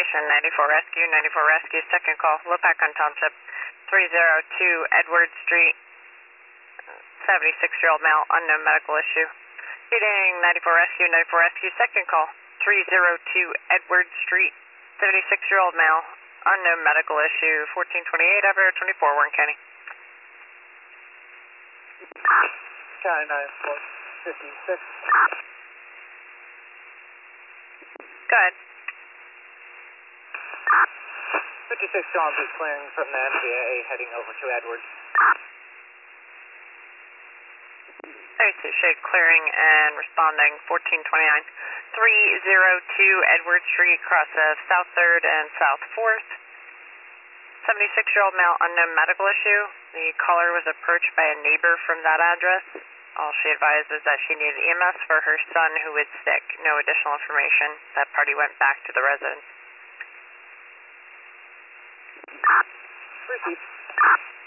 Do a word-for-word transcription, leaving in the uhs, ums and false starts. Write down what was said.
Station, ninety-four Rescue, ninety-four Rescue, second call, Lopakon Township, three oh two Edward Street, seventy-six-year-old male, unknown medical issue. Reading ninety-four Rescue, ninety-four Rescue, second call, three oh two Edward Street, seventy-six-year-old male, unknown medical issue, fourteen twenty-eight, Operator twenty-four, Warren County. County nine four fifty-six. Go ahead. fifty-six John B. clearing from the M D A heading over to Edwards. thirty-two Shade clearing and responding, fourteen twenty-nine. three oh two Edward Street, cross of South third and South fourth. seventy-six-year-old male, unknown medical issue. The caller was approached by a neighbor from that address. All she advised was that she needed E M S for her son who was sick. No additional information. That party went back to the residence. Proceed.